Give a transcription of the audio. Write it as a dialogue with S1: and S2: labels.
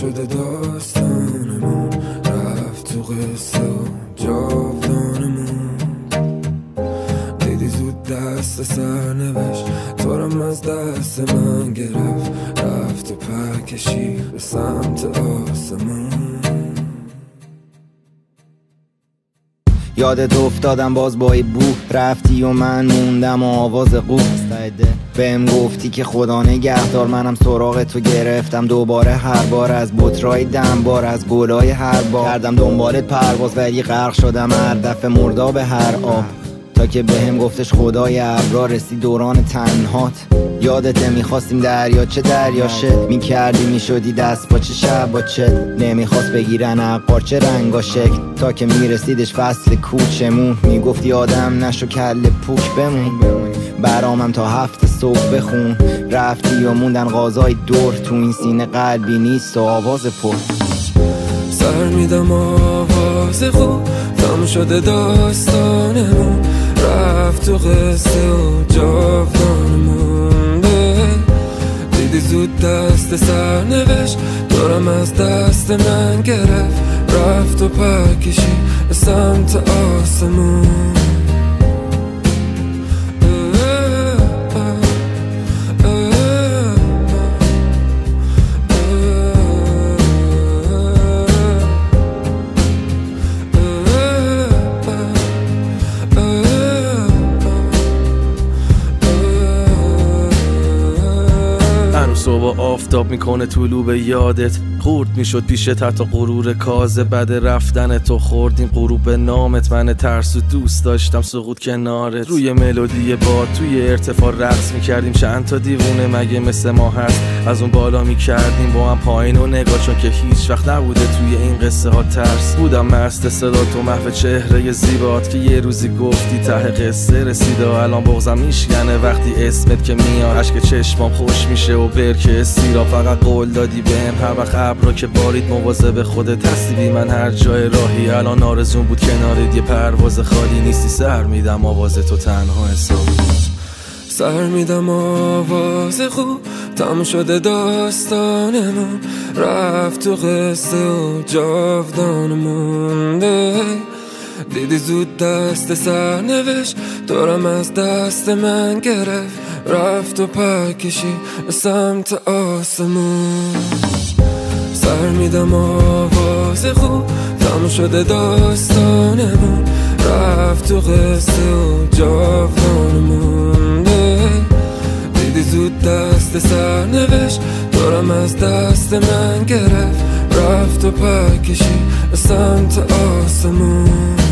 S1: شده داستانمون، رفت تو قصه و جاودانمون. دیدی زود دست سرنوشت تو رم از دست من گرفت، رفت و پر کشید به سمت آسمون.
S2: یادت افتادم باز با ای بو، رفتی و من موندم و آواز قو. بهم گفتی که خدا نگهدار، منم سراغ تو گرفتم دوباره، هر بار از بطرای دنبار، از گلای هر بار کردم دنبالت پرواز، ولی غرق شدم هر دفعه مرداب هر آب. تا که بهم گفتش خدای ابرار، رسید دوران تنهات. یادت میخواستیم دریاچه دریاشه میکردی، میشدی دست باچه شب باچه، نمیخواست بگیرن عقارچه رنگا شکل، تا که میرسیدش فصل کوچمون. میگفتی آدم نشو کل پوک بمون، برامم تا 7 صبح بخون. رفتی و موندن غازای دور، تو این سینه قلبی نیست و آواز پر.
S1: سر میدم آواز خوب، تم شده داستانمون، رفت تو قصه و جاودانمون. دیدی زود دست سرنوشت دورم از دست من گرفت، رفت و پر کشید به سمت آسمون.
S3: صبح آفتاب میکنه طلوع به یادت، خورد میشد پیشت حتی غرور کازه. بعد رفتن تو خوردیم غروب به نامت، من ترسو دوست داشتم سقوط کنارت. روی ملودی باد توی ارتفاع رقص میکردیم، چند تا دیوونه مگه مثل ما هست، از اون بالا میکردیم با هم پایین و نگاه، چون که هیچ وقت نبوده توی این قصه ها ترس. بودم مست صدا تو محو چهره زیبات، که یه روزی گفتی ته قصه رسیده. الان بغضم میشکنه وقتی اسمت که میاد، اشک چشمام خوش میشه و برکه استیرا. فقط قول دادی بهم هر وقت ابرا که بارید مواظب خودت هستی بی من هر جای راهی. الان آرزون بود کنارت یه پرواز خالی، نیستی سر میدم آواز تو تنها حسابی.
S1: سر میدم آواز خوب، تم شده داستانمون، رفت تو قصه و جاودانمون. دیدی زود دست سرنوشت دورم از دست من گرفت، رفت و پر کشید به سمت آسمون. سر میدم آواز خوب، تم شده داستانمون، رفت تو قصه و جاودانمون. دیدی زود دست سرنوشت دورم از دست من گرفت، رفت و پر کشید به سمت آسمون.